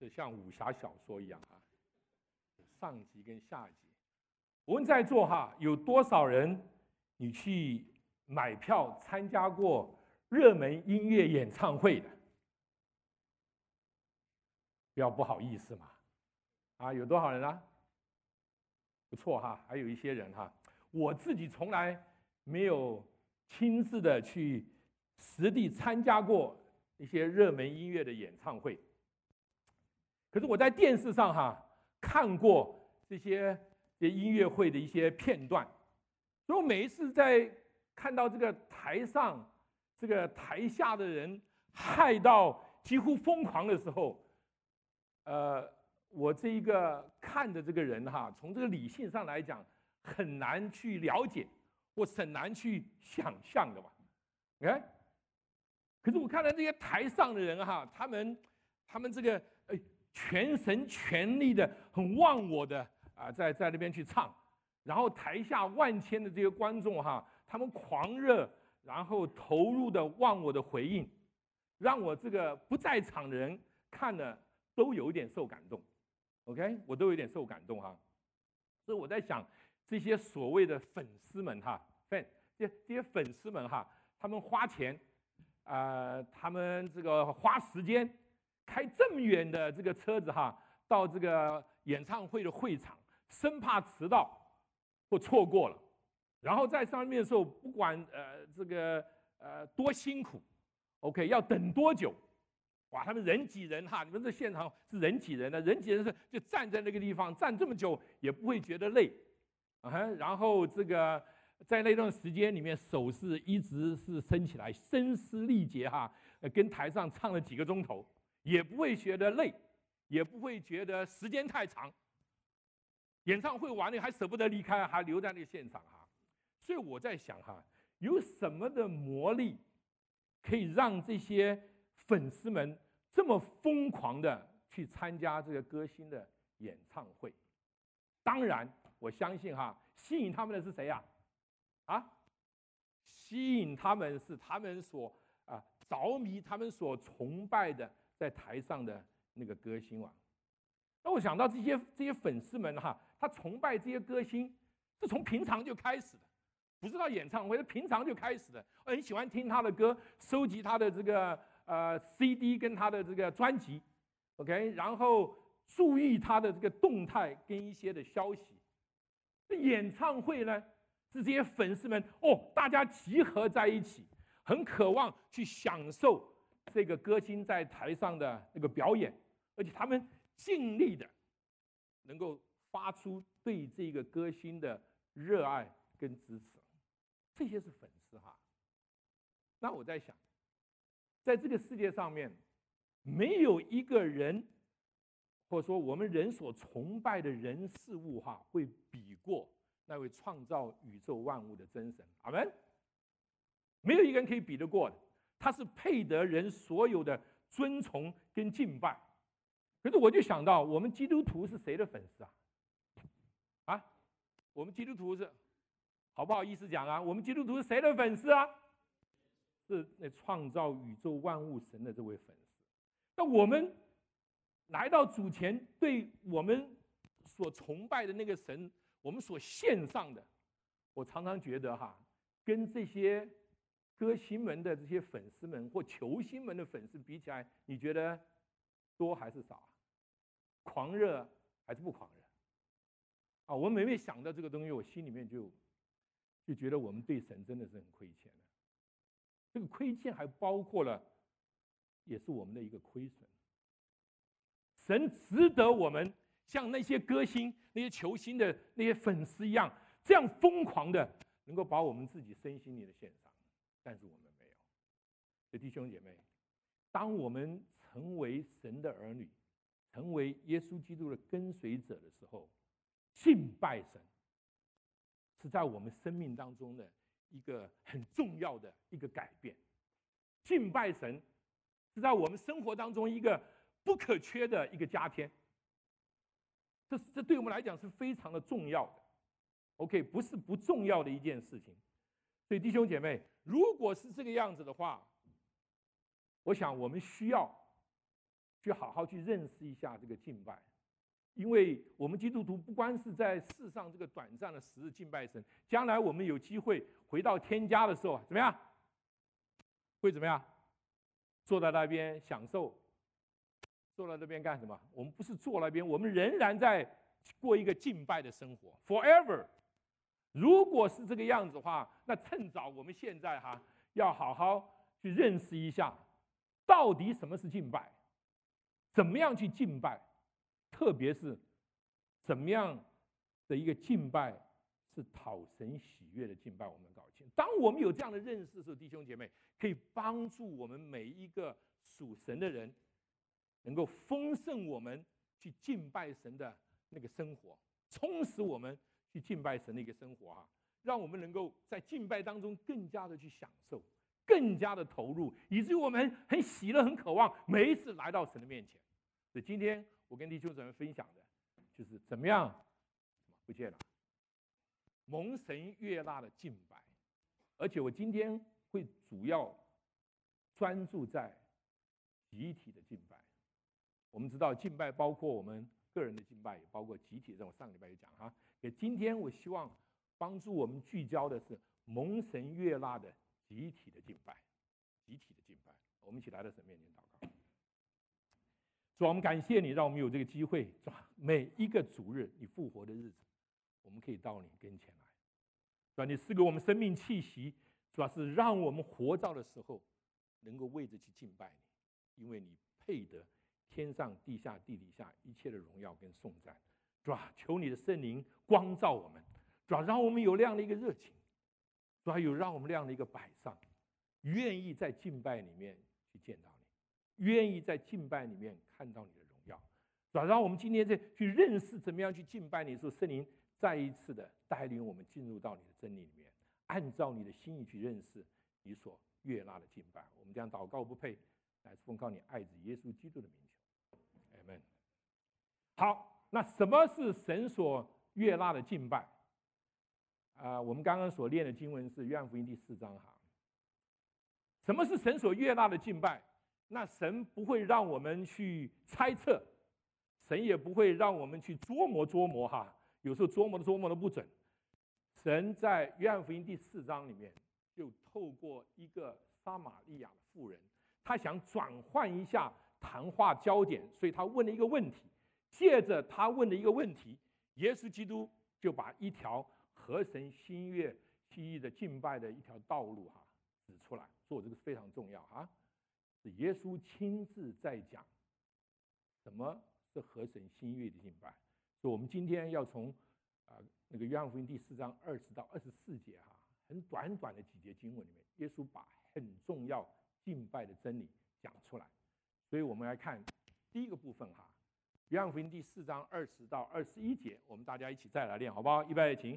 就像武侠小说一样啊，上集跟下集。我问在座哈，有多少人你去买票参加过热门音乐演唱会的？不要不好意思嘛，啊，有多少人啊？不错哈，还有一些人哈，我自己从来没有亲自的去实地参加过一些热门音乐的演唱会。可是我在电视上哈看过这些音乐会的一些片段，所以我每一次在看到这个台上、这个台下的人嗨到几乎疯狂的时候，我这一个看的这个人哈，从这个理性上来讲，很难去了解，或很难去想象的嘛。你看，可是我看到这些台上的人哈，他们这个全神全力的、很忘我的啊，在那边去唱，然后台下万千的这些观众哈，他们狂热，然后投入的忘我的回应，让我这个不在场的人看了都有一点受感动。OK， 我都有点受感动哈。所以我在想，这些所谓的粉丝们哈，这些粉丝们哈，他们花钱，他们这个花时间，开这么远的这个车子哈，到这个演唱会的会场，生怕迟到或错过了，然后在上面的时候，不管这个多辛苦 ，OK， 要等多久。哇，他们人挤人哈！你们这现场是人挤人的，人挤人是就站在那个地方站这么久也不会觉得累，然后这个在那段时间里面手势一直是伸起来，声嘶力竭哈，跟台上唱了几个钟头，也不会觉得累，也不会觉得时间太长。演唱会完了还舍不得离开，还留在那个现场哈。所以我在想哈，有什么的魔力可以让这些粉丝们这么疯狂的去参加这个歌星的演唱会？当然，我相信哈，吸引他们的是谁呀？吸引他们是他们所着迷、他们所崇拜的在台上的那个歌星啊。那我想到这些粉丝们哈，他崇拜这些歌星是从平常就开始的，不是到演唱会，是平常就开始的。很喜欢听他的歌，收集他的这个CD 跟他的这个专辑 ，OK， 然后注意他的这个动态跟一些的消息。演唱会呢，是这些粉丝们大家集合在一起，很渴望去享受这个歌星在台上的那个表演，而且他们尽力的能够发出对这个歌星的热爱跟支持，这些是粉丝哈。那我在想，在这个世界上面，没有一个人，或者说我们人所崇拜的人事物哈，会比过那位创造宇宙万物的真神。阿们。没有一个人可以比得过的，他是配得人所有的尊崇跟敬拜。可是我就想到，我们基督徒是谁的粉丝啊？我们基督徒是，好不好意思讲啊？我们基督徒是谁的粉丝啊？是那创造宇宙万物神的这位粉丝。那我们来到主前，对我们所崇拜的那个神，我们所献上的，我常常觉得哈，跟这些歌星们的这些粉丝们或球星们的粉丝比起来，你觉得多还是少啊？狂热还是不狂热？我每每想到这个东西，我心里面就觉得我们对神真的是很亏欠的。这个亏欠还包括了，也是我们的一个亏损。神值得我们像那些歌星、那些球星的那些粉丝一样，这样疯狂的，能够把我们自己身心灵的献上，但是我们没有。所以弟兄姐妹，当我们成为神的儿女，成为耶稣基督的跟随者的时候，敬拜神是在我们生命当中的一个很重要的一个改变。敬拜神是在我们生活当中一个不可缺的一个加添。这对我们来讲是非常的重要的 ，OK， 不是不重要的一件事情。所以弟兄姐妹，如果是这个样子的话，我想我们需要去好好去认识一下这个敬拜。因为我们基督徒不光是在世上这个短暂的时日敬拜神，将来我们有机会回到天家的时候，怎么样？会怎么样？坐在那边享受，坐在那边干什么？我们不是坐那边，我们仍然在过一个敬拜的生活 ，forever。如果是这个样子的话，那趁早我们现在要好好去认识一下，到底什么是敬拜，怎么样去敬拜。特别是怎么样的一个敬拜是讨神喜悦的敬拜，我们搞清。当我们有这样的认识的时候，弟兄姐妹可以帮助我们每一个属神的人，能够丰盛我们去敬拜神的那个生活，充实我们去敬拜神的一个生活让我们能够在敬拜当中更加的去享受，更加的投入，以至于我们很喜乐、很渴望每一次来到神的面前。所以今天我跟弟兄姊妹分享的就是怎么样不见了蒙神悦纳的敬拜，而且我今天会主要专注在集体的敬拜。我们知道敬拜包括我们个人的敬拜，也包括集体的。我上个礼拜也讲今天我希望帮助我们聚焦的是蒙神悦纳的集体的敬拜。集体的敬拜，我们一起来到神面前祷告。主，我们感谢你，让我们有这个机会，每一个主日你复活的日子，我们可以到你跟前来。主，你赐给我们生命气息，主要是让我们活着的时候能够为着去敬拜你，因为你配得天上地下地底下一切的荣耀跟颂赞。主，求你的圣灵光照我们，主，让我们有这样的一个热情，主，有让我们这样的一个摆上，愿意在敬拜里面去见到你，愿意在敬拜里面看到你的荣耀。主，让我们今天去认识怎么样去敬拜你的时候，圣灵再一次的带领我们进入到你的真理里面，按照你的心意去认识你所悦纳的敬拜。我们这样祷告不配，乃是奉靠你爱子耶稣基督的名求。Amen。好，那什么是神所悦纳的敬拜？我们刚刚所念的经文是约翰福音第4章什么是神所悦纳的敬拜？那神不会让我们去猜测，神也不会让我们去琢磨有时候琢磨的不准。神在约翰福音第4章里面，就透过一个撒玛利亚的妇人，他想转换一下谈话焦点，所以他问了一个问题。借着他问的一个问题，耶稣基督就把一条合神心意的敬拜的一条道路指出来。所以这个非常重要是耶稣亲自在讲什么是合神心意的敬拜。所以我们今天要从那个约翰福音第4章20到24节很短的几节经文里面，耶稣把很重要敬拜的真理讲出来。所以我们来看第一个部分约翰福音第4章20到21节，我们大家一起再来念，好不好？预备，请。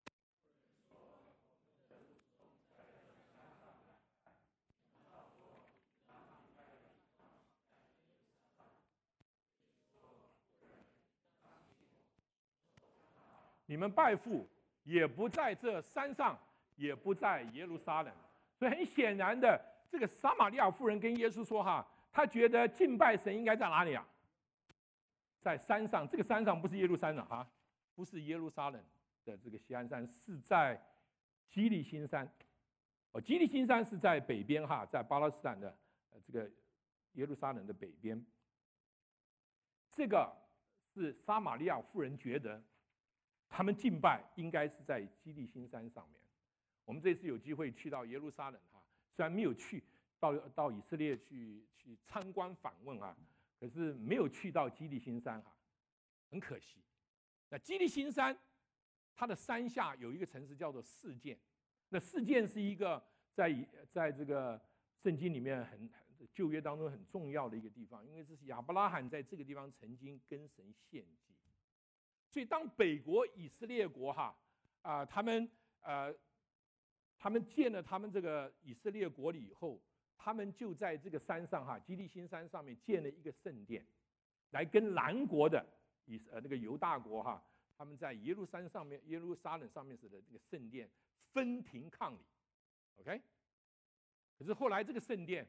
你们拜父也不在这山上，也不在耶路撒冷。所以很显然的，这个撒玛利亚妇人跟耶稣说他觉得敬拜神应该在哪里在山上。这个山上不是耶路撒冷不是耶路撒冷的这个锡安山，是在基利心山。基利心山是在北边在巴勒斯坦的这个耶路撒冷的北边。这个是撒玛利亚妇人觉得他们敬拜应该是在基利心山上面。我们这次有机会去到耶路撒冷虽然没有去到以色列去参观访问可是没有去到基利心山很可惜。那基利心山它的山下有一个城市叫做示剑。那示剑是一个在这个圣经里面旧约当中很重要的一个地方，因为这是亚伯拉罕在这个地方曾经跟神献祭。所以当北国以色列国他们建了他们这个以色列国了以后，他们就在这个山上基利心山上面建了一个圣殿，来跟南国的那个犹大国他们在耶路撒冷上面的这个圣殿分庭抗礼。OK， 可是后来这个圣殿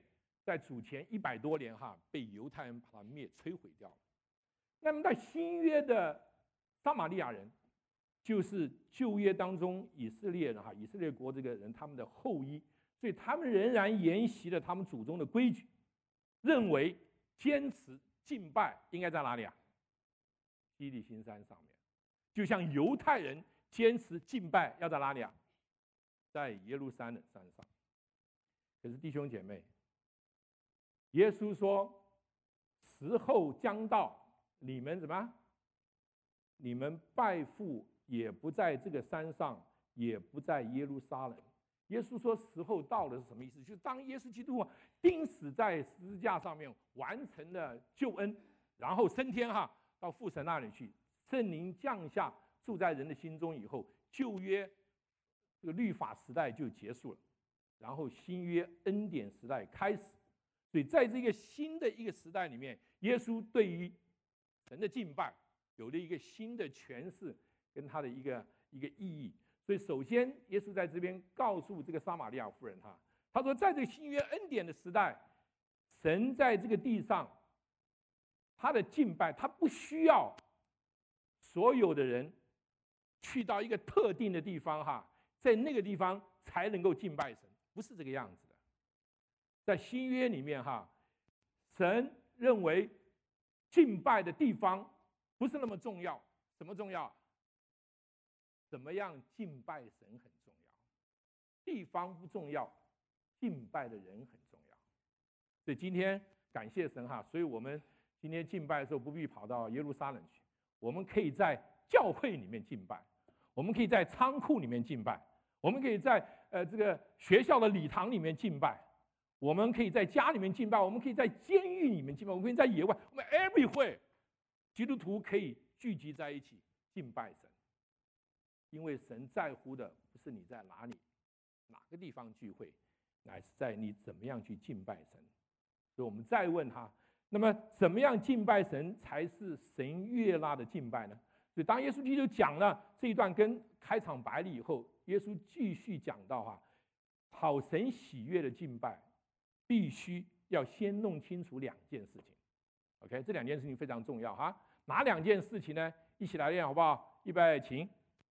在主前100多年被犹太人把它摧毁掉了。那么在新约的撒玛利亚人，就是旧约当中以色列人以色列国这个人他们的后裔，所以他们仍然沿袭了他们祖宗的规矩，认为坚持敬拜应该在哪里基利心山上面，就像犹太人坚持敬拜要在哪里在耶路撒冷山上。可是弟兄姐妹，耶稣说时候将到，你们怎么？你们拜父也不在这个山上，也不在耶路撒冷。耶稣说时候到了是什么意思？就是当耶稣基督钉死在十字架上面，完成了救恩，然后升天到父神那里去，圣灵降下住在人的心中以后，旧约这个律法时代就结束了，然后新约恩典时代开始。所以在这个新的一个时代里面，耶稣对于神的敬拜有了一个新的诠释跟他的一个意义。所以首先耶稣在这边告诉这个撒玛利亚妇人他说在这个新约恩典的时代，神在这个地上他的敬拜，他不需要所有的人去到一个特定的地方在那个地方才能够敬拜神，不是这个样子的。在新约里面神认为敬拜的地方不是那么重要。什么重要？怎么样敬拜神很重要，地方不重要，敬拜的人很重要。所以今天感谢神所以我们今天敬拜的时候不必跑到耶路撒冷去，我们可以在教会里面敬拜，我们可以在仓库里面敬拜，我们可以在这个学校的礼堂里面敬拜，我们可以在家里面敬拜，我们可以在监狱里面敬拜，我们可以在野外，我们 everywhere 基督徒可以聚集在一起敬拜神。因为神在乎的不是你在哪个地方聚会，乃是在你怎么样去敬拜神。所以我们再问那么怎么样敬拜神才是神悦纳的敬拜呢？所以当耶稣基督讲了这一段跟开场白了以后，耶稣继续讲到讨神喜悦的敬拜必须要先弄清楚2件事情。 OK， 这2件事情非常重要哪2件事情呢？一起来练好不好？预备请。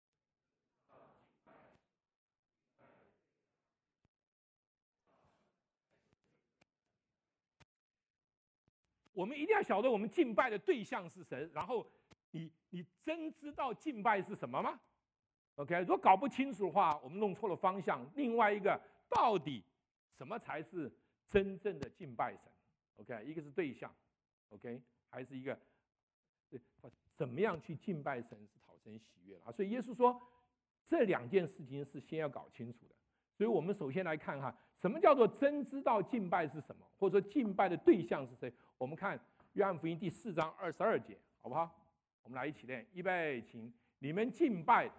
我们一定要晓得我们敬拜的对象是神，然后你真知道敬拜是什么吗 ？OK， 如果搞不清楚的话，我们弄错了方向。另外一个，到底什么才是真正的敬拜神 ？OK， 一个是对象 ，OK， 还是一个怎么样去敬拜神是讨神喜悦所以耶稣说这2件事情是先要搞清楚的。所以我们首先来看什么叫做真知道敬拜是什么，或者说敬拜的对象是谁？我们看约翰福音第4章22节，好不好？我们来一起练，预备请。你们敬拜。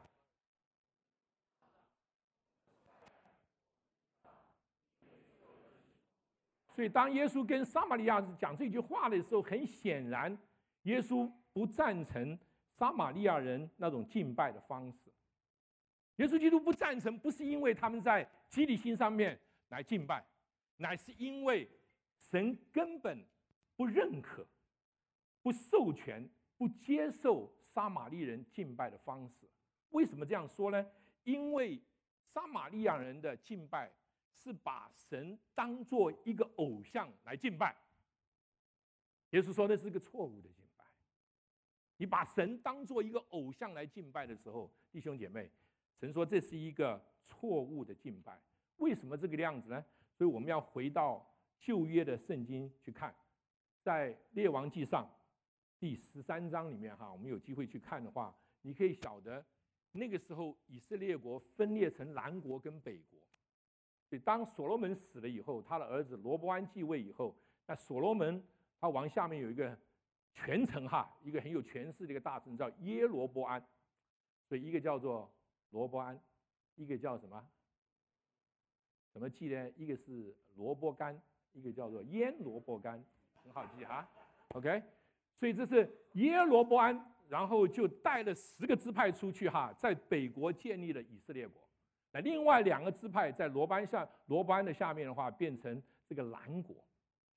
所以当耶稣跟撒玛利亚讲这句话的时候，很显然耶稣不赞成撒玛利亚人那种敬拜的方式。耶稣基督不赞成，不是因为他们在基利心上面来敬拜，乃是因为神根本不认可、不授权、不接受撒玛利人敬拜的方式。为什么这样说呢？因为撒玛利亚人的敬拜是把神当作一个偶像来敬拜。耶稣说那是个错误的敬拜。你把神当作一个偶像来敬拜的时候，弟兄姐妹，神说这是一个错误的敬拜。为什么这个样子呢？所以我们要回到旧约的圣经去看，在列王记上第13章里面我们有机会去看的话，你可以晓得那个时候以色列国分裂成南国跟北国。所以当所罗门死了以后，他的儿子罗波安继位以后，那所罗门他王下面有一个权臣一个很有权势的一个大臣叫耶罗波安。所以一个叫做罗波安，一个叫什么记呢？一个是罗波干，一个叫做耶罗波干，很好记OK， 所以这是耶罗波安，然后就带了10个支派出去在北国建立了以色列国。那另外2个支派在罗波安的下面的话，变成这个南国。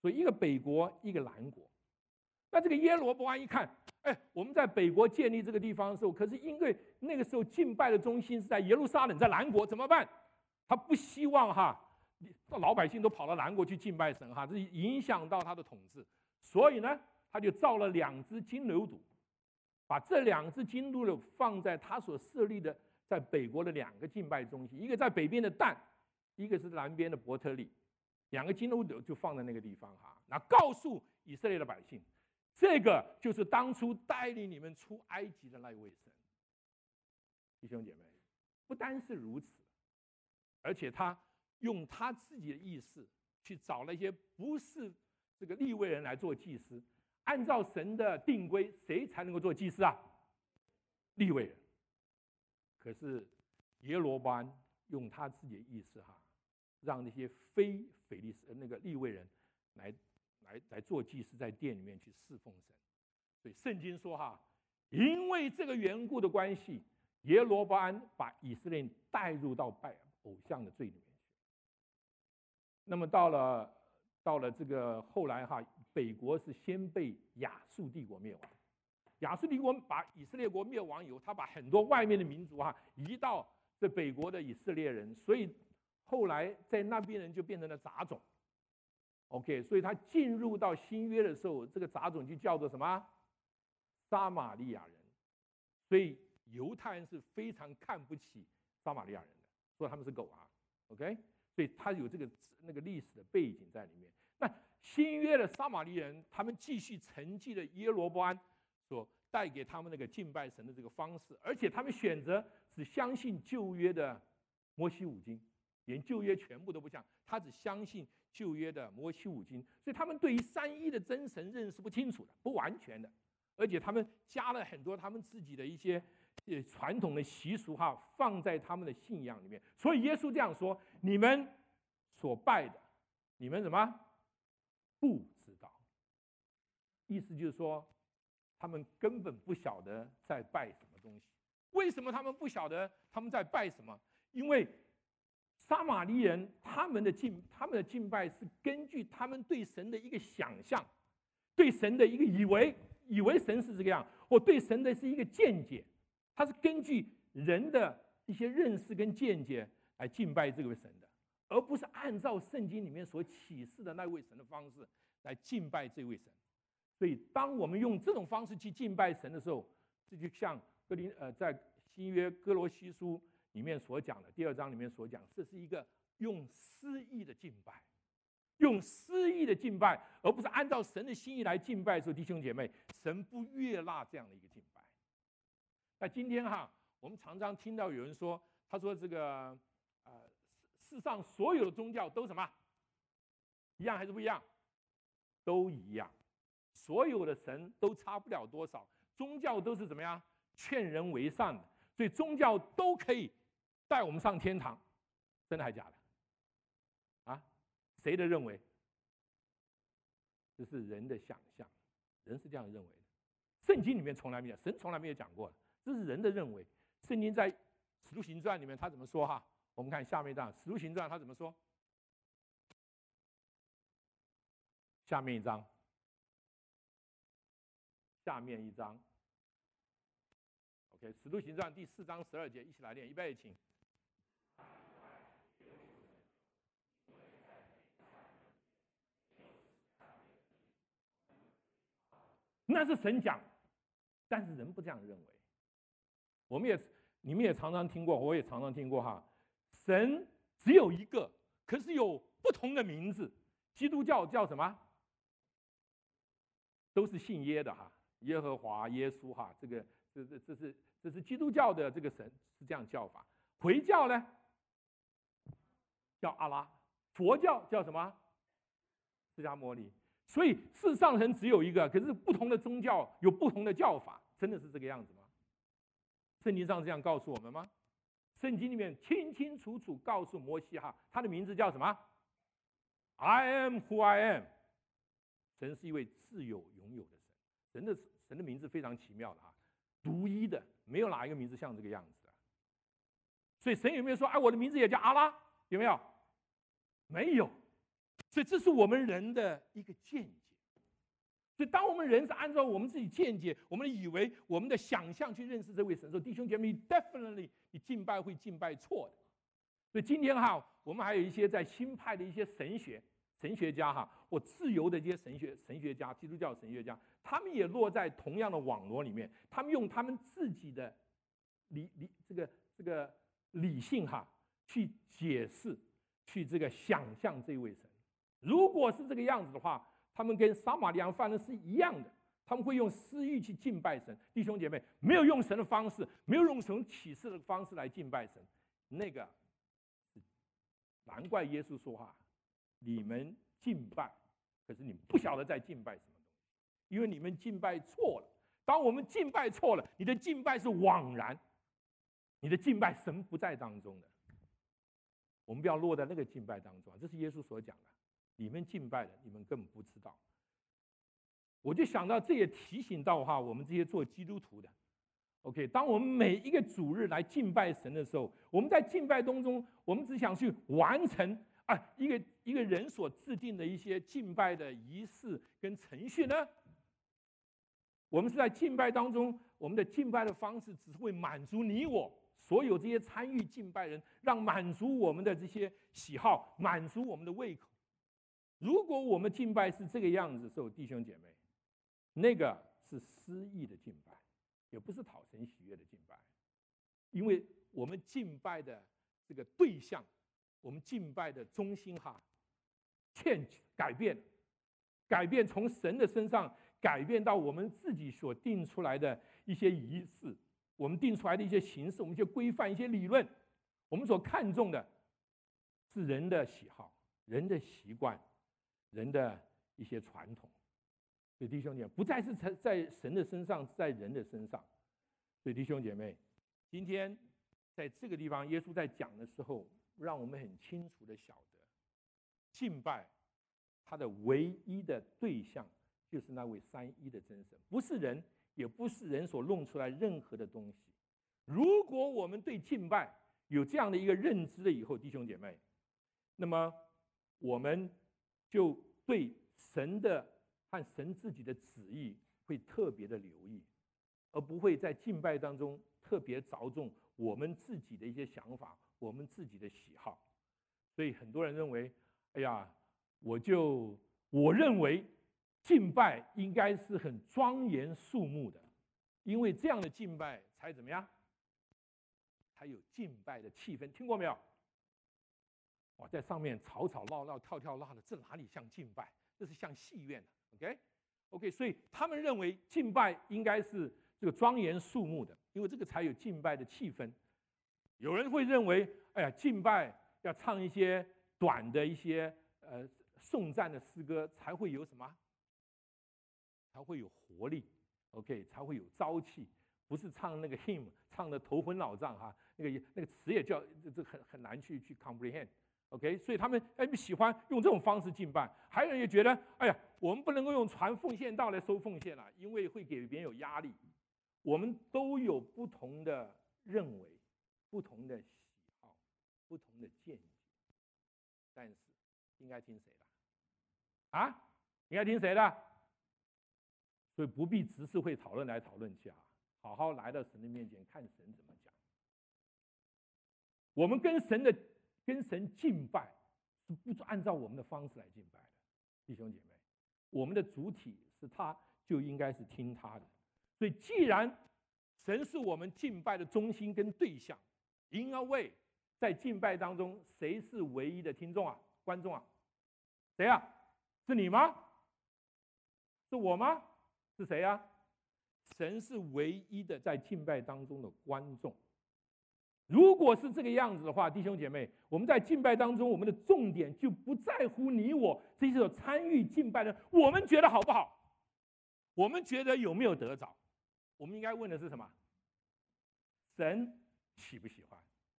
所以一个北国，一个南国。那这个耶罗波安一看，我们在北国建立这个地方的时候，可是因为那个时候敬拜的中心是在耶路撒冷，在南国，怎么办？他不希望老百姓都跑到南国去敬拜神这影响到他的统治。所以呢，他就造了2只金牛犊，把这2只金牛犊放在他所设立的在北国的2个敬拜中心，一个在北边的但，一个是南边的伯特利，2个金牛犊就放在那个地方那告诉以色列的百姓，这个就是当初带领你们出埃及的那一位神。弟兄姐妹，不单是如此，而且他用他自己的意识去找那些不是这个利未人来做祭司。按照神的定规，谁才能够做祭司啊？利未人。可是耶罗波安用他自己的意识让那些非腓利斯那个利未人来做祭司，在殿里面去侍奉神。所以圣经说因为这个缘故的关系，耶罗波安把以色列带入到拜偶像的罪里面去。那么到了这个后来北国是先被亚述帝国灭亡。亚述帝国把以色列国灭亡以后，他把很多外面的民族移到这北国的以色列人，所以后来在那边人就变成了杂种。OK， 所以他进入到新约的时候，这个杂种就叫做什么？撒玛利亚人。所以犹太人是非常看不起撒玛利亚人的，说他们是狗OK， 所以他有那个历史的背景在里面。那新约的撒玛利人，他们继续承继了耶罗波安所带给他们那个敬拜神的这个方式，而且他们选择只相信旧约的摩西五经，连旧约全部都不讲，他只相信旧约的摩西五经，所以他们对于三一的真神认识不清楚的，不完全的，而且他们加了很多他们自己的一些传统的习俗放在他们的信仰里面。所以耶稣这样说：你们所拜的，你们什么不知道？意思就是说，他们根本不晓得在拜什么东西。为什么他们不晓得他们在拜什么？因为撒玛利人他们的敬拜是根据他们对神的一个想象，对神的一个以为神是这个样，或对神的是一个见解，他是根据人的一些认识跟见解来敬拜这位神的，而不是按照圣经里面所启示的那位神的方式来敬拜这位神。所以当我们用这种方式去敬拜神的时候，这就像在新约哥罗西书里面所讲的第2章里面所讲，这是一个用私意的敬拜，用私意的敬拜，而不是按照神的心意来敬拜的时候，弟兄姐妹，神不悦纳这样的一个敬拜。那今天我们常常听到有人说，他说这个世上所有的宗教都什么一样还是不一样？都一样，所有的神都差不了多少，宗教都是怎么样劝人为善的，所以宗教都可以带我们上天堂，真的还假的？谁的认为？这是人的想象，人是这样认为的。圣经里面从来没有，神从来没有讲过的，这是人的认为。圣经在使徒行传里面他怎么说我们看下面一章，使徒行传他怎么说？下面一章。OK， 使徒行传第4章12节，一起来念，预备，请。那是神讲，但是人不这样认为。你们也常常听过，我也常常听过神只有一个，可是有不同的名字。基督教叫什么？都是信耶的耶和华、耶稣这是基督教的这个神是这样叫法。回教呢叫阿拉，佛教叫什么？释迦牟尼。所以世上神只有一个，可是不同的宗教有不同的叫法，真的是这个样子吗？圣经上这样告诉我们吗？圣经里面清清楚楚告诉摩西他的名字叫什么？ I am who I am。 神是一位自有永有的神，神的名字非常奇妙的独一的，没有哪一个名字像这个样子的。所以神有没有说我的名字也叫阿拉？有没有？没有， 所以这是我们人的一个见解。所以当我们人是按照我们自己见解，我们以为我们的想象去认识这位神的时候，弟兄姐妹 ，definitely 你敬拜会敬拜错的。所以今天我们还有一些在新派的一些神学家或自由的这些神学家，基督教神学家，他们也落在同样的网络里面，他们用他们自己的这个理性去解释，去这个想象这位神。如果是这个样子的话，他们跟撒玛利亚犯人是一样的，他们会用私欲去敬拜神。弟兄姐妹，没有用神的方式，没有用神启示的方式来敬拜神，那个难怪耶稣说你们敬拜，可是你们不晓得在敬拜什么东西，因为你们敬拜错了。当我们敬拜错了，你的敬拜是枉然，你的敬拜神不在当中的。我们不要落在那个敬拜当中，这是耶稣所讲的。你们敬拜的，你们根本不知道。我就想到，这也提醒到我们这些做基督徒的 ，OK， 当我们每一个主日来敬拜神的时候，我们在敬拜当中，我们只想去完成一个人所制定的一些敬拜的仪式跟程序呢？我们是在敬拜当中，我们的敬拜的方式只会满足你我所有这些参与敬拜人，让满足我们的这些喜好，满足我们的胃口。如果我们敬拜是这个样子的时候，弟兄姐妹，那个是私意的敬拜，也不是讨神喜悦的敬拜，因为我们敬拜的这个对象，我们敬拜的中心改变从神的身上改变到我们自己所定出来的一些仪式，我们定出来的一些形式，我们一些规范、一些理论，我们所看重的是人的喜好、人的习惯、人的一些传统。所以弟兄姐妹，不再是在神的身上，在人的身上。所以弟兄姐妹，今天在这个地方，耶稣在讲的时候，让我们很清楚的晓得，敬拜他的唯一的对象就是那位三一的真神，不是人，也不是人所弄出来任何的东西。如果我们对敬拜有这样的一个认知了以后，弟兄姐妹，那么我们就对神的和神自己的旨意会特别的留意，而不会在敬拜当中特别着重我们自己的一些想法，我们自己的喜好。所以很多人认为，哎呀，我认为敬拜应该是很庄严肃穆的，因为这样的敬拜才怎么样？才有敬拜的气氛。听过没有？在上面吵吵闹闹、跳跳拉的，这哪里像敬拜？这是像戏院的。OK， 所以他们认为敬拜应该是这个庄严肃穆的，因为这个才有敬拜的气氛。有人会认为，哎呀，敬拜要唱一些短的一些颂赞的诗歌，才会有什么？才会有活力 ，OK， 才会有朝气。不是唱那个 hymn， 唱的头昏脑胀那个词也叫这很难去 comprehend。OK， 所以他们喜欢用这种方式敬拜。还有人也觉得，哎呀，我们不能够用传奉献道来收奉献了，因为会给别人有压力。我们都有不同的认为、不同的喜好、不同的见解，但是应该听谁的？应该听谁的？所以不必执事会讨论来讨论去好好来到神的面前，看神怎么讲。我们跟神敬拜是不按照我们的方式来敬拜的，弟兄姐妹，我们的主体是他，就应该是听他的。所以既然神是我们敬拜的中心跟对象，因为在敬拜当中，谁是唯一的听众观众谁是你吗？是我吗？是谁神是唯一的在敬拜当中的观众。如果是这个样子的话，弟兄姐妹，我们在敬拜当中，我们的重点就不在乎你我这些有参与敬拜的，我们觉得好不好？我们觉得有没有得着？我们应该问的是什么？神喜不喜欢？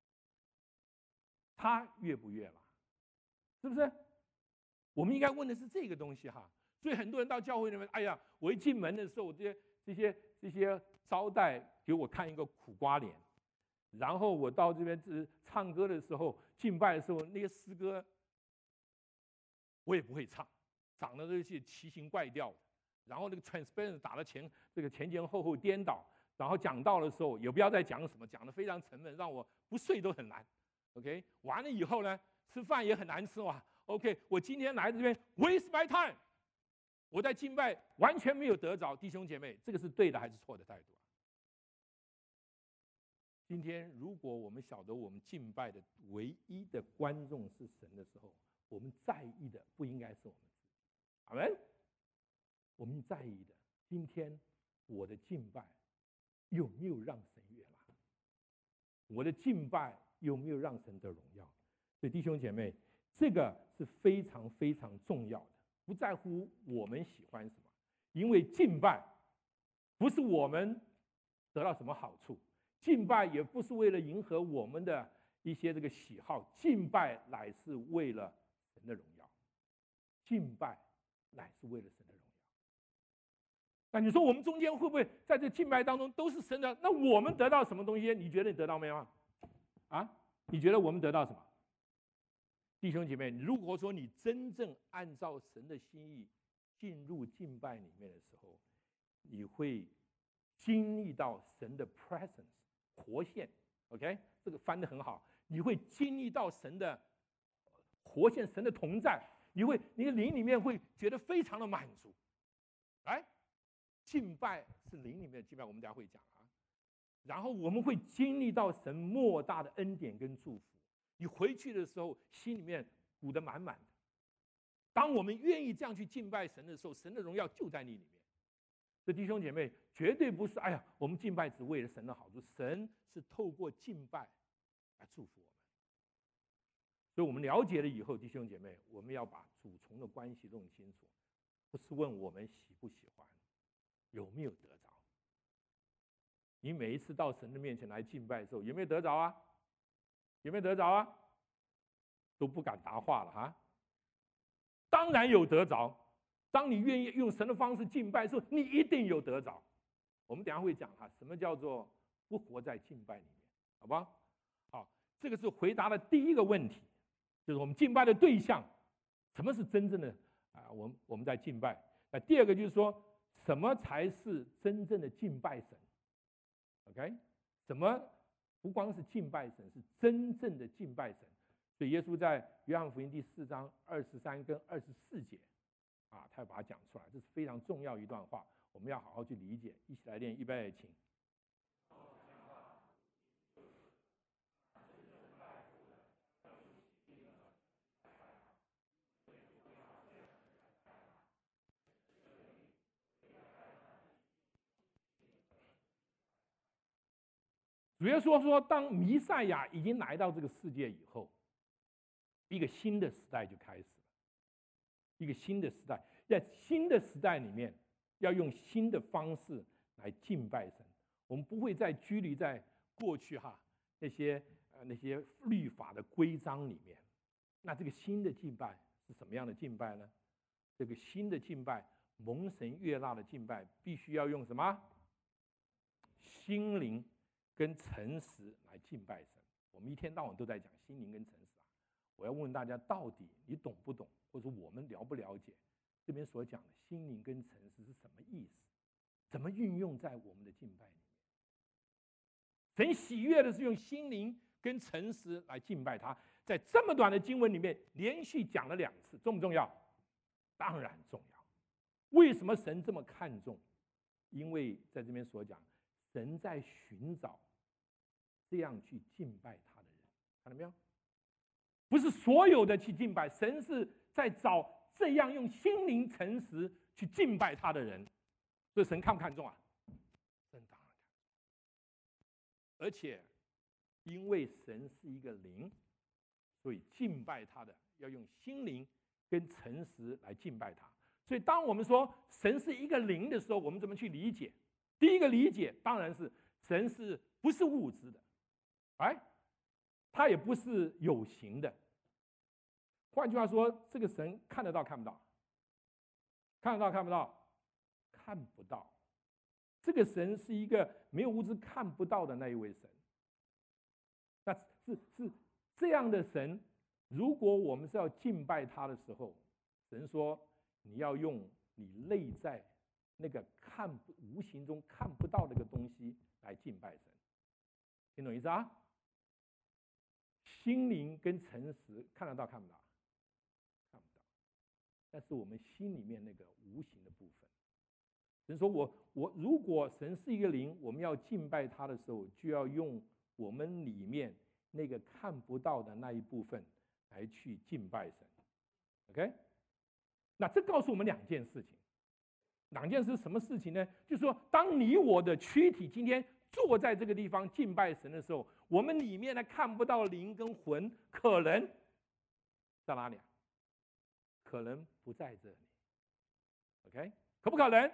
他悦不悦嘛？是不是？我们应该问的是这个东西所以很多人到教会里面，哎呀，我一进门的时候，这些招待给我看一个苦瓜脸。然后我到这边唱歌的时候、敬拜的时候，那些诗歌我也不会唱，长得都是奇形怪调的，然后那个 transparent 打的前后后颠倒，然后讲到的时候也不要再讲什么，讲得非常沉闷，让我不睡都很难。OK， 完了以后呢，吃饭也很难吃哇。OK， 我今天来这边 waste my time， 我在敬拜完全没有得着，弟兄姐妹，这个是对的还是错的态度？今天如果我们晓得我们敬拜的唯一的观众是神的时候，我们在意的不应该是我们自己。阿们。我们在意的，今天我的敬拜有没有让神悦纳？我的敬拜有没有让神得荣耀？所以弟兄姐妹，这个是非常非常重要的，不在乎我们喜欢什么，因为敬拜不是我们得到什么好处，敬拜也不是为了迎合我们的一些这个喜好，敬拜乃是为了神的荣耀，敬拜乃是为了神的荣耀。那你说我们中间会不会在这敬拜当中都是神的？那我们得到什么东西？你觉得你得到没有？啊？你觉得我们得到什么？弟兄姐妹，如果说你真正按照神的心意进入敬拜里面的时候，你会经历到神的 presence 活现。OK， 这个翻得很好。你会经历到神的活现，神的同在，你的灵里面会觉得非常的满足。来，敬拜是灵里面的敬拜，我们等一下会讲啊。然后我们会经历到神莫大的恩典跟祝福。你回去的时候，心里面鼓得满满的。当我们愿意这样去敬拜神的时候，神的荣耀就在你里面。这弟兄姐妹，绝对不是我们敬拜只为了神的好处，神是透过敬拜来祝福我们。所以我们了解了以后，弟兄姐妹，我们要把主从的关系弄清楚，不是问我们喜不喜欢，有没有得着。你每一次到神的面前来敬拜的时候，有没有得着啊？有没有得着啊？都不敢答话了哈。当然有得着。当你愿意用神的方式敬拜的时候，你一定有得着。我们等一下会讲什么叫做不活在敬拜里面，好吧？好，这个是回答的第一个问题，就是我们敬拜的对象，什么是真正的我们在敬拜？那第二个就是说，什么才是真正的敬拜神 ？OK， 什么不光是敬拜神，是真正的敬拜神。所以耶稣在约翰福音第4章23跟24节。他要把它讲出来，这是非常重要一段话，我们要好好去理解。一起来练，预备，请。主耶稣说，当弥赛亚已经来到这个世界以后，一个新的时代就开始了。一个新的时代，在新的时代里面，要用新的方式来敬拜神。我们不会再拘泥在过去那些律法的规章里面。那这个新的敬拜是什么样的敬拜呢？这个新的敬拜，蒙神悦纳的敬拜，必须要用什么？心灵跟诚实来敬拜神。我们一天到晚都在讲心灵跟诚实我要问大家，到底你懂不懂？或者我们了不了解这边所讲的心灵跟诚实是什么意思？怎么运用在我们的敬拜里面？神喜悦的是用心灵跟诚实来敬拜他。在这么短的经文里面，连续讲了2次，重不重要？当然重要。为什么神这么看重？因为在这边所讲，神在寻找这样去敬拜他的人，看到没有？不是所有的去敬拜，神是在找这样用心灵诚实去敬拜他的人。所以神看不看重啊？神当然看重。而且因为神是一个灵，所以敬拜他的要用心灵跟诚实来敬拜他。所以当我们说神是一个灵的时候，我们怎么去理解？第一个理解当然是神是不是物质的，他也不是有形的。换句话说，这个神看得到看不到？看得到看不到？看不到。这个神是一个没有物质看不到的那一位神。那是这样的神，如果我们是要敬拜他的时候， 神说你要用你内在那个无形中看不到那个东西来敬拜神，听懂意思啊？心灵跟诚实看得到看不到？看不到，但是我们心里面那个无形的部分，神说我如果神是一个灵，我们要敬拜他的时候，就要用我们里面那个看不到的那一部分来去敬拜神。OK， 那这告诉我们两件事情。两件是什么事情呢？就是说，当你我的躯体今天坐在这个地方敬拜神的时候，我们里面呢看不到灵跟魂，可能在哪里啊？可能不在这里。OK， 可不可能？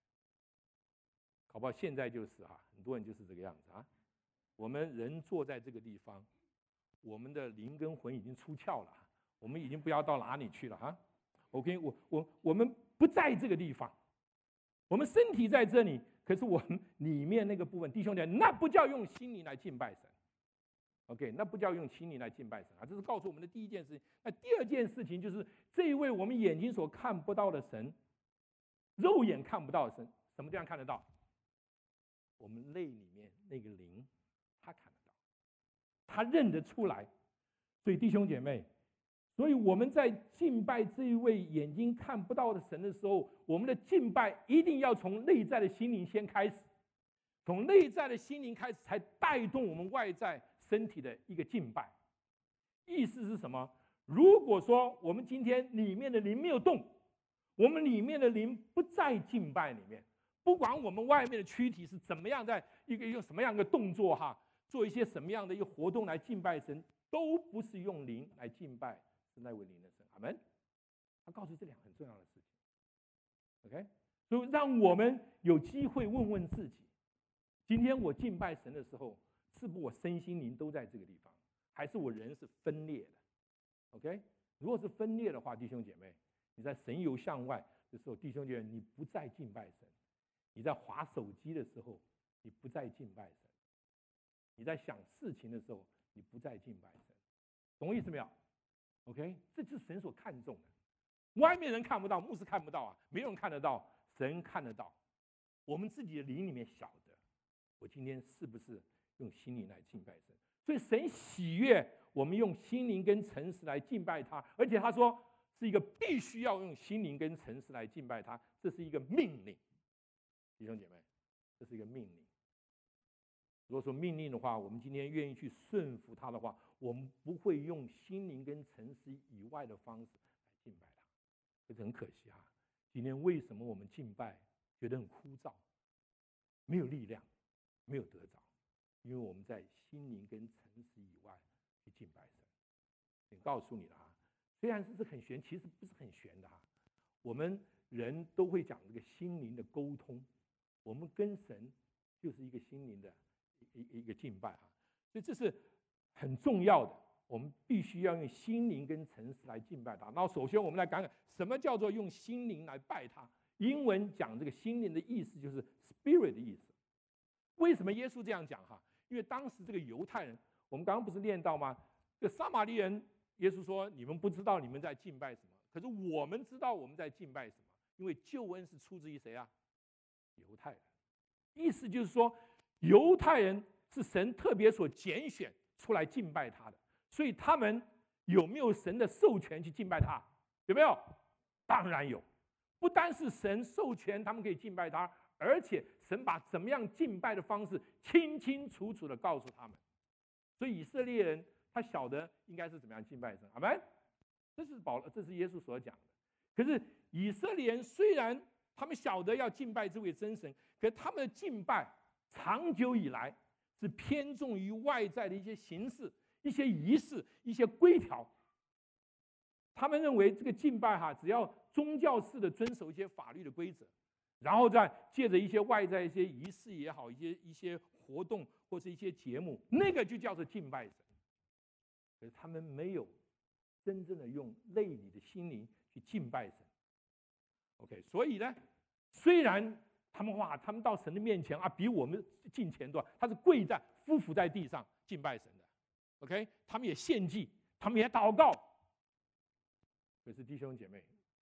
搞不好现在就是很多人就是这个样子啊。我们人坐在这个地方，我们的灵跟魂已经出窍了，我们已经不要到哪里去了啊。OK， 我们不在这个地方。我们身体在这里，可是我们里面那个部分，弟兄姐妹，那不叫用心灵来敬拜神。OK， 那不叫用心灵来敬拜神啊！这是告诉我们的第一件事情。那第二件事情就是，这一位我们眼睛所看不到的神，肉眼看不到的神，什么地方看得到？我们内里面那个灵，他看得到，他认得出来。所以弟兄姐妹，所以我们在敬拜这一位眼睛看不到的神的时候，我们的敬拜一定要从内在的心灵先开始，从内在的心灵开始，才带动我们外在身体的一个敬拜。意思是什么？如果说我们今天里面的灵没有动，我们里面的灵不在敬拜里面，不管我们外面的躯体是怎么样，在用什么样的动作做一些什么样的一个活动来敬拜神，都不是用灵来敬拜是那位灵的神。阿们。他告诉这两个很重要的事情。OK， 所以让我们有机会问问自己：今天我敬拜神的时候，是不是我身心灵都在这个地方，还是我人是分裂的 ？OK， 如果是分裂的话，弟兄姐妹，你在神游向外的时候，弟兄姐妹，你不再敬拜神；你在滑手机的时候，你不再敬拜神；你在想事情的时候，你不再敬拜神。懂我意思没有 ？OK， 这就是神所看重的。外面人看不到，牧师看不到没有人看得到，神看得到。我们自己的灵里面晓得，我今天是不是用心灵来敬拜神？所以神喜悦我们用心灵跟诚实来敬拜他，而且他说是一个必须要用心灵跟诚实来敬拜他，这是一个命令。弟兄姐妹，这是一个命令。如果说命令的话，我们今天愿意去顺服他的话，我们不会用心灵跟诚实以外的方式来敬拜他。这是很可惜今天为什么我们敬拜觉得很枯燥，没有力量，没有得着？因为我们在心灵跟诚实以外去敬拜神。我告诉你了虽然是很玄，其实不是很玄的我们人都会讲这个心灵的沟通，我们跟神就是一个心灵的一个敬拜所以这是很重要的。我们必须要用心灵跟诚实来敬拜他。然后首先我们来讲讲什么叫做用心灵来拜他。英文讲这个心灵的意思就是 spirit 的意思。为什么耶稣这样讲因为当时这个犹太人，我们刚刚不是念到吗？这个撒玛利人，耶稣说你们不知道你们在敬拜什么，可是我们知道我们在敬拜什么，因为救恩是出自于谁犹太人。意思就是说，犹太人是神特别所拣选出来敬拜他的，所以他们有没有神的授权去敬拜他？有没有？当然有。不单是神授权他们可以敬拜他，而且神把怎么样敬拜的方式清清楚楚的告诉他们。所以以色列人他晓得应该是怎么样敬拜神。阿们。这是耶稣所讲的。可是以色列人虽然他们晓得要敬拜这位真神，可是他们的敬拜长久以来是偏重于外在的一些形式、一些仪式、一些规条。他们认为这个敬拜只要宗教式的遵守一些法律的规则，然后再借着一些外在一些仪式也好，一些活动或是一些节目，那个就叫做敬拜神。可是他们没有真正的用内里的心灵去敬拜神。OK， 所以呢，虽然他们到神的面前比我们敬虔多，他是跪在匍匐在地上敬拜神的。OK， 他们也献祭，他们也祷告。可是弟兄姐妹，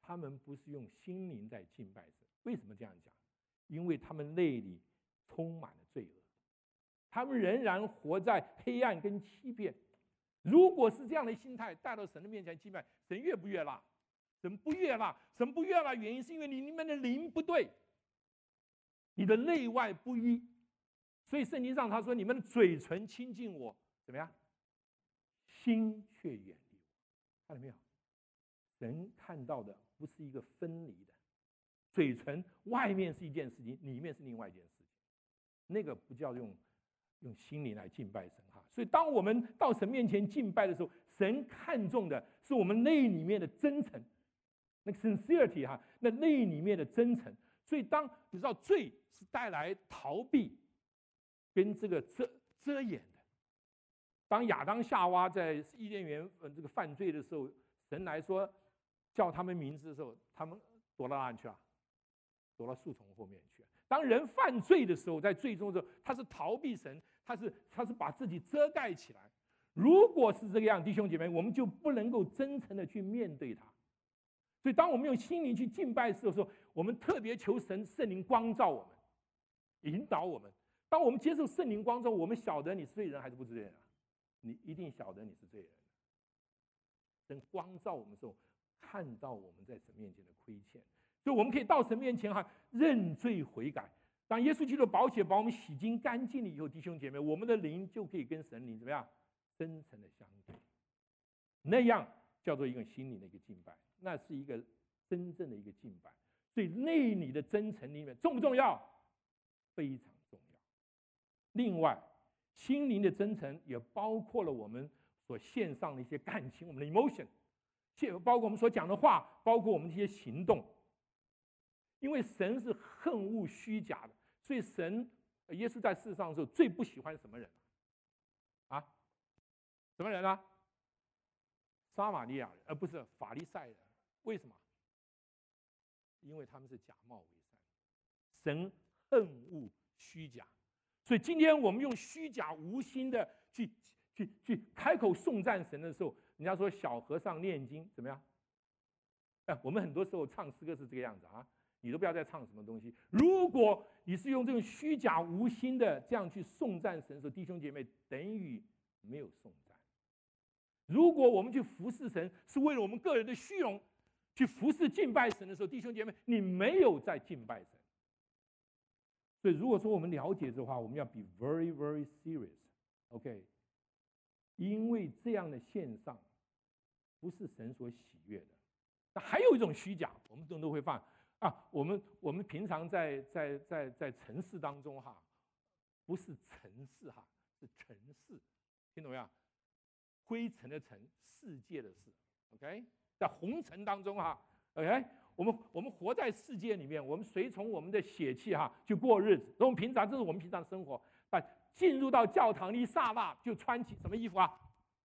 他们不是用心灵在敬拜神。为什么这样讲？因为他们内里充满了罪恶，他们仍然活在黑暗跟欺骗。如果是这样的心态带到神的面前敬拜，神悦不悦纳？神不悦纳。神不悦纳原因是因为你们的灵不对，你的内外不一。所以圣经上他说：“你们的嘴唇亲近我，怎么样？心却远离我。”看到没有？神看到的不是一个分离的，嘴唇外面是一件事情，里面是另外一件事情，那个不叫用心灵来敬拜神哈。所以当我们到神面前敬拜的时候，神看重的是我们内里面的真诚，那个 sincerity 哈，那内里面的真诚。所以当你知道罪是带来逃避跟这个遮掩的。当亚当夏娃在伊甸园这个犯罪的时候，神来说叫他们名字的时候，他们躲到哪里去啊？躲到树丛后面去。当人犯罪的时候，在最终的时候，他是逃避神，他是把自己遮盖起来。如果是这个样，弟兄姐妹，我们就不能够真诚的去面对他。所以，当我们用心灵去敬拜的时候，我们特别求圣灵光照我们，引导我们。当我们接受圣灵光照，我们晓得你是罪人还是不是罪人啊？你一定晓得你是罪人。神光照我们的时候，看到我们在神面前的亏欠，所以我们可以到神面前认罪悔改。当耶稣基督的宝血把我们洗净干净了以后，弟兄姐妹，我们的灵就可以跟神灵怎么样真诚的相对，那样叫做一个心灵的一个敬拜，那是一个真正的一个敬拜。所以内里的真诚里面重不重要？非常重要。另外，心灵的真诚也包括了我们所献上的一些感情，我们的 emotion， 包括我们所讲的话，包括我们这些行动。因为神是恨恶虚假的，所以耶稣在世上的时候最不喜欢什么人啊？什么人啊？撒玛利亚人，而不是法利赛人。为什么？因为他们是假冒伪善。神恨恶虚假，所以今天我们用虚假无心的去开口颂赞神的时候，人家说小和尚念经怎么样？我们很多时候唱诗歌是这个样子啊，你都不要再唱什么东西。如果你是用这种虚假无心的这样去颂赞神的时候，弟兄姐妹，等于没有颂赞。如果我们去服侍神是为了我们个人的虚荣，去服侍敬拜神的时候，弟兄姐妹，你没有在敬拜神。所以如果说我们了解的话，我们要 be very very serious，OK？因为这样的献上不是神所喜悦的。那还有一种虚假，我们都会犯啊。我们平常在城市当中不是城市是城市，听懂没有？灰尘的尘，世界的事 ，OK？ 在红尘当中OK？ 我们活在世界里面，我们随从我们的血气去过日子。这是我们平常生活。进入到教堂一刹那，就穿起什么衣服啊？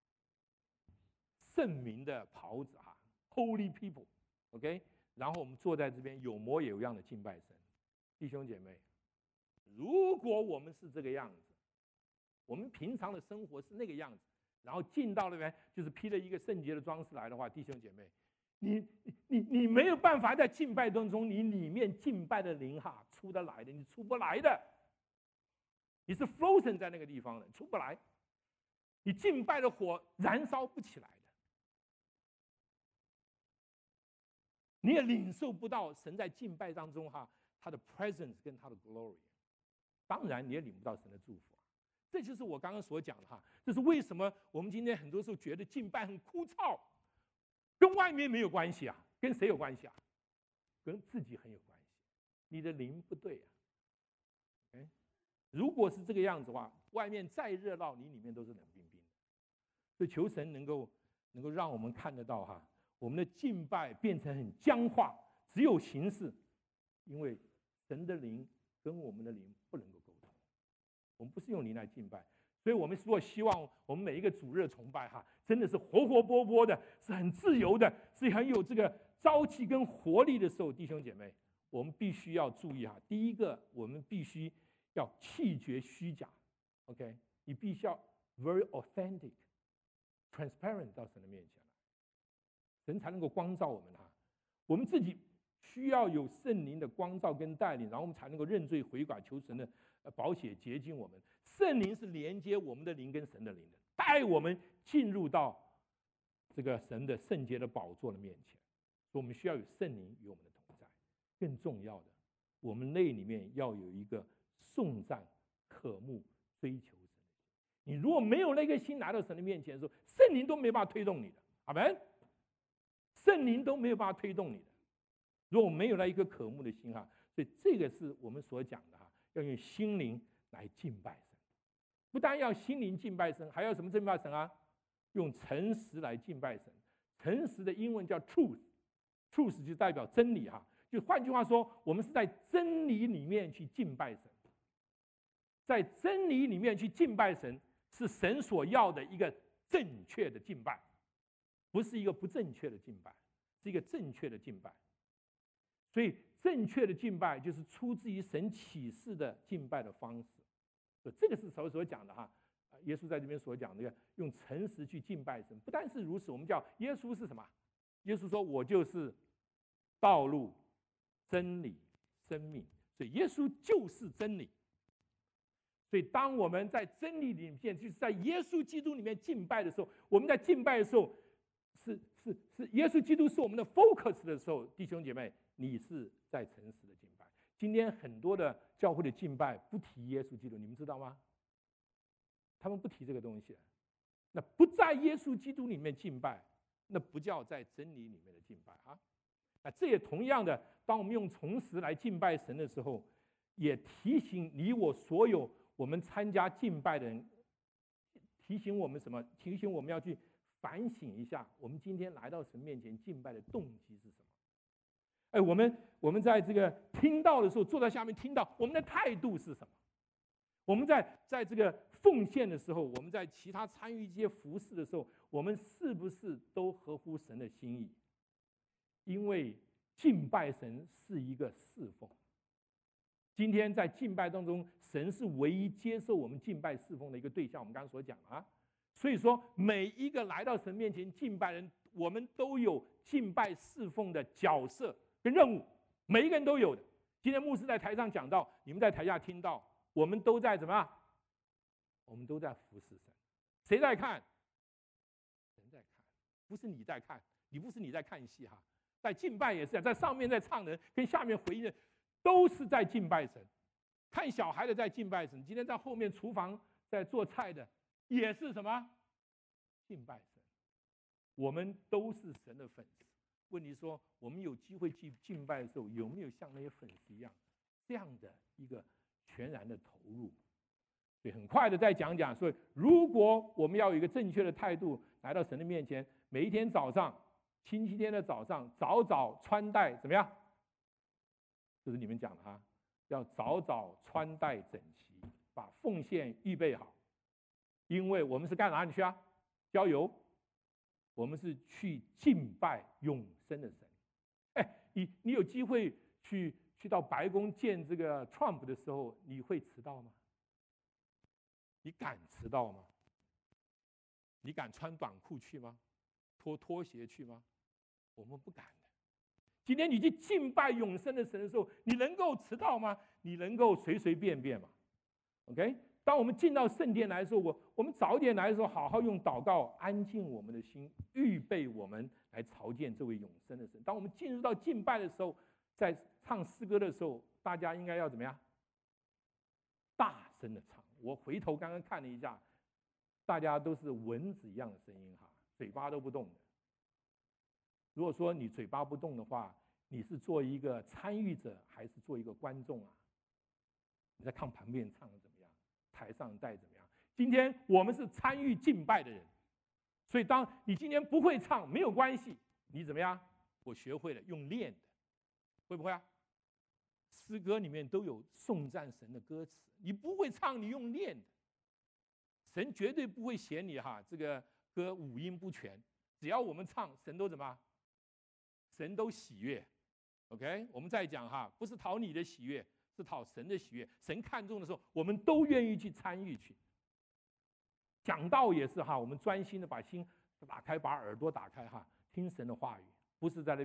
圣民的袍子Holy people，OK？ 然后我们坐在这边有模有样的敬拜神。弟兄姐妹，如果我们是这个样子，我们平常的生活是那个样子，然后进到那边就是披了一个圣洁的装饰来的话，弟兄姐妹，你没有办法在敬拜当中，你里面敬拜的灵出得来的，你出不来的。你是 frozen 在那个地方的，出不来。你敬拜的火燃烧不起来的，你也领受不到神在敬拜当中他的 presence 跟他的 glory。当然，你也领不到神的祝福。这就是我刚刚所讲的这是为什么我们今天很多时候觉得敬拜很枯燥，跟外面没有关系跟谁有关系跟自己很有关系。你的灵不对OK？如果是这个样子的话，外面再热闹，你里面都是冷冰冰的。所以求神能够让我们看得到我们的敬拜变成很僵化，只有形式，因为神的灵跟我们的灵不能够沟通。我们不是用灵来敬拜，所以我们如果希望我们每一个主日崇拜真的是活活泼泼的，是很自由的，是很有这个朝气跟活力的时候，弟兄姐妹，我们必须要注意第一个，我们必须要弃绝虚假 ，OK？ 你必须要 very authentic、transparent 到神的面前来，神才能够光照我们我们自己需要有圣灵的光照跟带领，然后我们才能够认罪悔改，求神的宝血洁净我们。圣灵是连接我们的灵跟神的灵的，带我们进入到这个神的圣洁的宝座的面前。所以我们需要有圣灵与我们的同在。更重要的，我们内里面要有一个颂赞、渴慕、追求神的心。你如果没有那个心来到神的面前的时候，圣灵都没办法推动你的。阿们。圣灵都没有办法推动你的。如果没有那一颗渴慕的心哈，所以这个是我们所讲的哈，要用心灵来敬拜神。不但要心灵敬拜神，还要什么敬拜神啊？用诚实来敬拜神。诚实的英文叫 truth，truth 就代表真理哈。就换句话说，我们是在真理里面去敬拜神。在真理里面去敬拜神，是神所要的一个正确的敬拜，不是一个不正确的敬拜，是一个正确的敬拜。所以正确的敬拜就是出自于神启示的敬拜的方式。这个是所讲的哈，耶稣在这边所讲的用诚实去敬拜神。不但是如此，我们叫耶稣是什么？耶稣说我就是道路、真理、生命。所以耶稣就是真理。所以当我们在真理里面，就是在耶稣基督里面敬拜的时候，我们在敬拜的时候是耶稣基督是我们的 focus 的时候，弟兄姐妹，你是在诚实的敬拜。今天很多的教会的敬拜不提耶稣基督，你们知道吗？他们不提这个东西。那不在耶稣基督里面敬拜，那不叫在真理里面的敬拜啊。那这也同样的，当我们用诚实来敬拜神的时候，也提醒你我所有我们参加敬拜的人，提醒我们什么？提醒我们要去反省一下，我们今天来到神面前敬拜的动机是什么？我们在这个听到的时候，坐在下面听到，我们的态度是什么？我们在这个奉献的时候，我们在其他参与一些服事的时候，我们是不是都合乎神的心意？因为敬拜神是一个侍奉。今天在敬拜当中，神是唯一接受我们敬拜侍奉的一个对象。我们刚刚所讲啊，所以说每一个来到神面前敬拜人，我们都有敬拜侍奉的角色跟任务，每一个人都有的。今天牧师在台上讲到，你们在台下听到，我们都在怎么样？我们都在服侍神。谁在看？神在看，不是你在看，不是你在看戏哈。在敬拜也是，在上面在唱的人跟下面回应的都是在敬拜神。看小孩的在敬拜神，今天在后面厨房在做菜的也是什么？敬拜神。我们都是神的粉丝。问题说，我们有机会去敬拜的时候，有没有像那些粉丝一样，这样的一个全然的投入？所以很快的再讲讲，所以如果我们要有一个正确的态度来到神的面前，每一天早上，星期天的早上，早早穿戴怎么样？这是你们讲的哈，要早早穿戴整齐，把奉献预备好，因为我们是干哪里去啊？郊游。我们是去敬拜永生的神。你有机会去到白宫见这个 Trump 的时候，你会迟到吗？你敢迟到吗？你敢穿短裤去吗？脱拖鞋去吗？我们不敢的。今天你去敬拜永生的神的时候，你能够迟到吗？你能够随随便便吗 ？OK。当我们进到圣殿来的时候，我们早点来的时候，好好用祷告安静我们的心，预备我们来朝见这位永生的神。当我们进入到敬拜的时候，在唱诗歌的时候，大家应该要怎么样？大声的唱。我回头刚刚看了一下，大家都是蚊子一样的声音哈，嘴巴都不动的。如果说你嘴巴不动的话，你是做一个参与者还是做一个观众啊？你在看旁边唱的怎么样？台上带怎么样？今天我们是参与敬拜的人，所以当你今天不会唱没有关系，你怎么样？我学会了，用练的，会不会啊？诗歌里面都有颂赞神的歌词，你不会唱，你用练的，神绝对不会嫌你哈这个歌五音不全，只要我们唱，神都怎么？神都喜悦。OK， 我们再讲哈，不是讨你的喜悦。是讨神的喜悦，神看重的时候，我们都愿意去参与去。讲道也是哈，我们专心的把心打开，把耳朵打开哈，听神的话语，不是在那边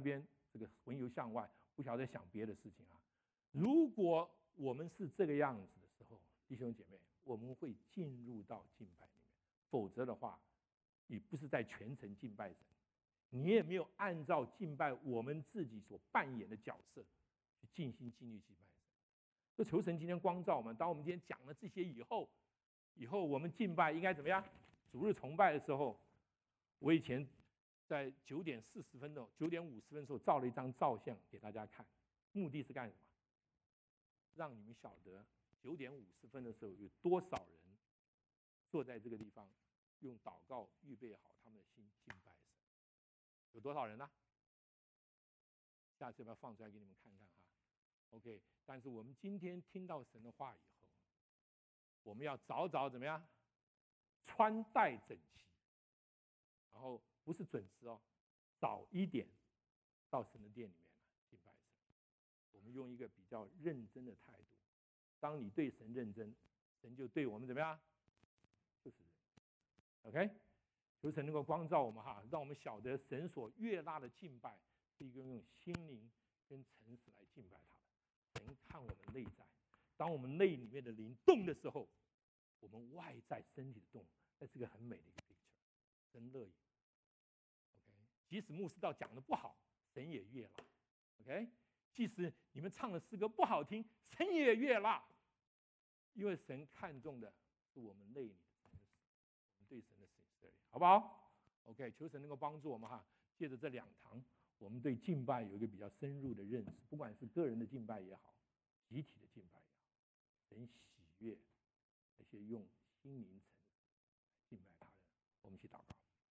这个魂游向外，不晓得想别的事情啊。如果我们是这个样子的时候，弟兄姐妹，我们会进入到敬拜里面。否则的话，你不是在全程敬拜神，你也没有按照敬拜我们自己所扮演的角色去尽心尽力敬拜神。就求神今天光照我们。当我们今天讲了这些以后我们敬拜应该怎么样？主日崇拜的时候，我以前在9点40分的9点50分的时候照了一张照相给大家看，目的是干什么？让你们晓得9点50分的时候有多少人坐在这个地方，用祷告预备好他们的心敬拜神。有多少人呢？下次要不要放出来给你们看看哈 ？OK。但是我们今天听到神的话以后，我们要早怎么样？穿戴整齐，然后不是准时哦，早一点到神的殿里面来敬拜神。我们用一个比较认真的态度。当你对神认真，神就对我们怎么样？就是人。OK。求神能够光照我们哈，让我们晓得神所悦纳的敬拜是一个用心灵跟诚实来敬拜他的。神看我们内在，当我们内里面的灵动的时候，我们外在身体的动，那是个很美的一个 picture， 神乐意。OK， 即使牧师道讲的不好，神也悦纳。OK， 即使你们唱的诗歌不好听，神也悦纳，因为神看重的是我们内里的诚实，我们对神的sincerity，好不好 ？OK， 求神能够帮助我们哈，借着这2堂。我们对敬拜有一个比较深入的认识，不管是个人的敬拜也好，集体的敬拜也好，神喜悦那些用心灵诚实敬拜他的。我们一起祷告。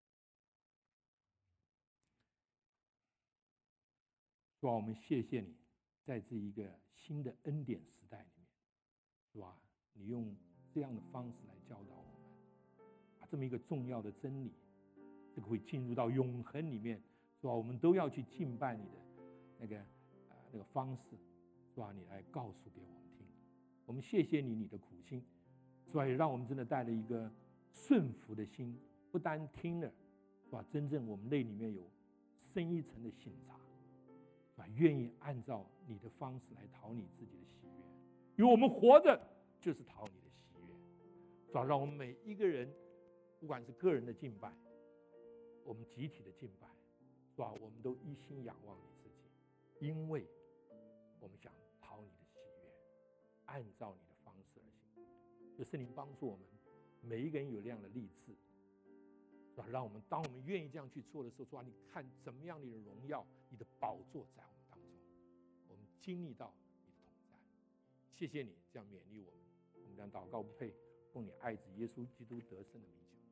主啊，我们谢谢你，在这一个新的恩典时代里面，是吧？你用这样的方式来教导我们，把这么一个重要的真理，这个会进入到永恒里面。是吧？我们都要去敬拜你的那个方式，是吧？你来告诉给我们听。我们谢谢你的苦心，是吧？也让我们真的带了一个顺服的心，不单听了，是吧？真正我们内里面有深一层的省察，是吧？愿意按照你的方式来讨你自己的喜悦，因为我们活着就是讨你的喜悦，是吧？让我们每一个人，不管是个人的敬拜，我们集体的敬拜。是吧？我们都一心仰望你自己，因为我们想讨你的喜悦，按照你的方式而行。就圣灵帮助我们，每一个人有这样的励志，是吧？让我们当我们愿意这样去做的时候，说你看怎么样你的荣耀、你的宝座在我们当中，我们经历到你的同在。谢谢你这样勉励我们，我们这样祷告不配，奉你爱子耶稣基督得胜的名求。